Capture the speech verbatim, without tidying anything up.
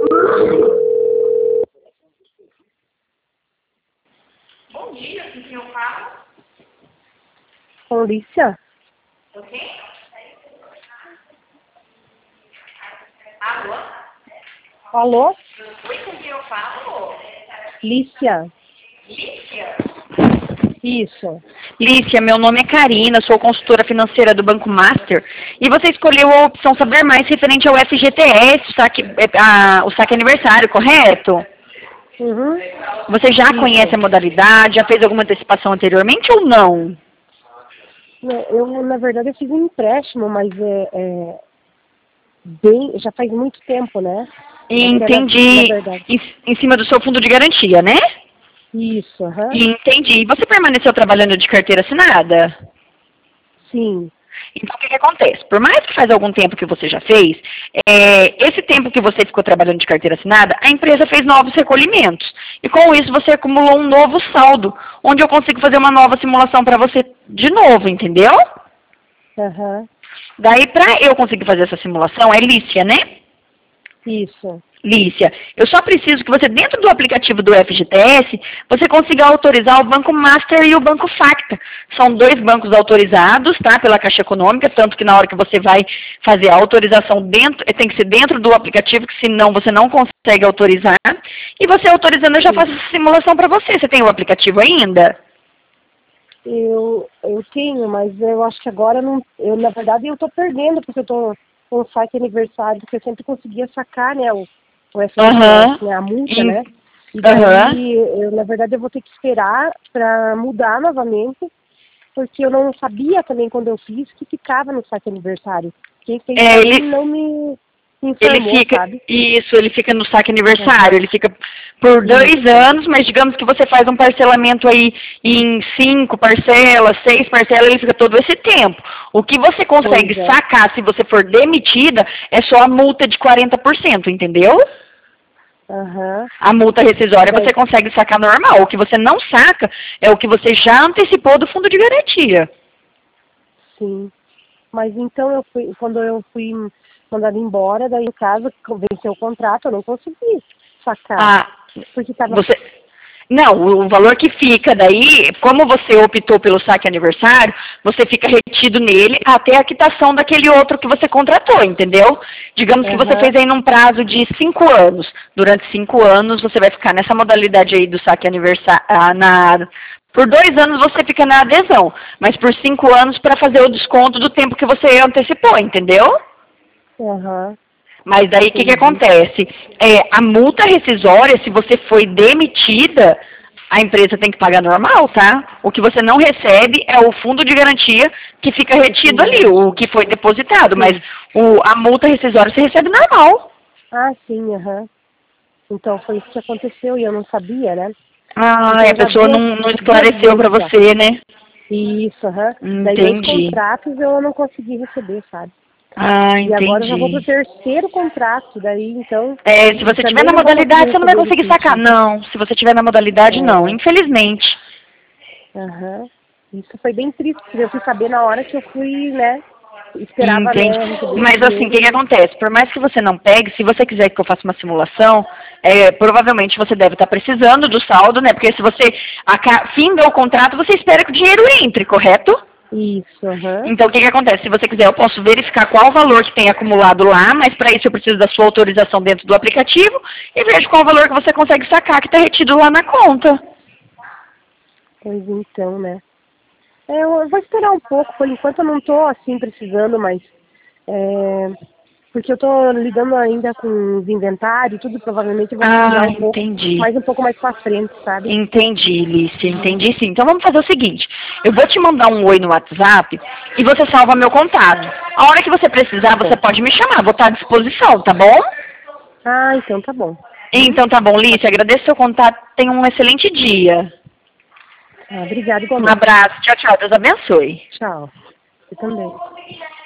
Bom dia, com quem eu falo? Maurícia? Ok? Alô? Alô? Oi, com quem eu falo? Lícia? Lícia? Isso. Lícia, meu nome é Karina, sou consultora financeira do Banco Master e você escolheu a opção Saber Mais referente ao F G T S, o saque, a, o saque aniversário, correto? Uhum. Você já Isso. conhece a modalidade, já fez alguma antecipação anteriormente ou não? Eu, na verdade, eu fiz um empréstimo, mas é, é bem, já faz muito tempo, né? Entendi. Na verdade. Em, em cima do seu fundo de garantia, né? Isso, aham. Uhum. Entendi. E você permaneceu trabalhando de carteira assinada? Sim. Então, o que, que acontece? Por mais que faz algum tempo que você já fez, é, esse tempo que você ficou trabalhando de carteira assinada, a empresa fez novos recolhimentos. E com isso você acumulou um novo saldo, onde eu consigo fazer uma nova simulação para você de novo, entendeu? Aham. Uhum. Daí, para eu conseguir fazer essa simulação, é Lícia, né? Isso. Lícia, eu só preciso que você, dentro do aplicativo do F G T S, você consiga autorizar o Banco Master e o Banco Facta. São dois bancos autorizados, tá, pela Caixa Econômica, tanto que na hora que você vai fazer a autorização, dentro, tem que ser dentro do aplicativo, que senão você não consegue autorizar. E você autorizando, eu já faço essa simulação para você. Você tem o aplicativo ainda? Eu, eu tenho, mas eu acho que agora não. Eu, na verdade, eu estou perdendo, porque eu estou com o saque aniversário, porque eu sempre conseguia sacar, né, o, o F G T S, Uhum. né, a multa, In... né? E daí, uhum. eu, na verdade, eu vou ter que esperar para mudar novamente, porque eu não sabia também quando eu fiz que ficava no saque aniversário. Quem fez É, pra ele... mim não me informou, Ele fica, sabe? isso, ele fica no saque aniversário, Uhum. ele fica por dois Isso. anos, mas digamos que você faz um parcelamento aí em cinco parcelas, seis parcelas, ele fica todo esse tempo. O que você consegue Pois é. sacar se você for demitida é só a multa de quarenta por cento, entendeu? Uhum. A multa rescisória Daí, você consegue sacar normal. O que você não saca é o que você já antecipou do fundo de garantia. sim. Mas então eu fui, quando eu fui mandada embora, daí em casa, venceu o contrato, eu não consegui sacar. Ah, Porque tava. você... Não, o valor que fica daí, como você optou pelo saque aniversário, você fica retido nele até a quitação daquele outro que você contratou, entendeu? Digamos que você Uhum. fez aí num prazo de cinco anos. Durante cinco anos você vai ficar nessa modalidade aí do saque aniversário. Ah, na... Por dois anos você fica na adesão, mas por cinco anos para fazer o desconto do tempo que você antecipou, entendeu? Uhum. Mas daí o que, que Entendi. acontece? É, a multa rescisória, se você foi demitida, a empresa tem que pagar normal, tá? O que você não recebe é o fundo de garantia que fica retido ali, o que foi depositado. Sim. Mas o, a multa rescisória você recebe normal. Ah, sim, aham. Uhum. Então foi isso que aconteceu e eu não sabia, né? Ah, Então a eu já pessoa duas, não, não duas esclareceu para vezes já. você, né? Isso, aham. Uhum. Daí dois Entendi. contratos eu não consegui receber, sabe? Ah, E agora eu já vou pro entendi. terceiro contrato, daí então. É, se você tiver Também na não vou conseguir modalidade, você não vai receber conseguir sacar. definitivo. Não, se você tiver na modalidade, não. É. Infelizmente. Aham. Isso foi bem triste, porque eu fui saber na hora que eu fui, né? Esperava, Entendi. né, receber Mas esse assim, o que, que dinheiro. acontece? Por mais que você não pegue, se você quiser que eu faça uma simulação, é, provavelmente você deve estar precisando do saldo, né? Porque se você aca- finda o contrato, você espera que o dinheiro entre, correto? Isso, aham. Então, o que, que acontece? Se você quiser, eu posso verificar qual o valor que tem acumulado lá, mas para isso eu preciso da sua autorização dentro do aplicativo e vejo qual o valor que você consegue sacar que está retido lá na conta. Pois então, né? É, eu vou esperar um pouco, por enquanto eu não tô assim precisando, mas é, porque eu tô lidando ainda com os inventários e tudo, provavelmente eu vou precisar Ah, um pouco, entendi. mais um pouco mais pra frente, sabe? Entendi, Lícia, entendi sim. Então vamos fazer o seguinte, eu vou te mandar um oi no WhatsApp e você salva meu contato. A hora que você precisar, você pode me chamar, vou estar à disposição, tá bom? Ah, então tá bom. Então tá bom, Lícia, agradeço seu contato, tenha um excelente dia. Ah, obrigada Um igualmente. abraço, tchau, tchau, Deus abençoe. Tchau. Você também.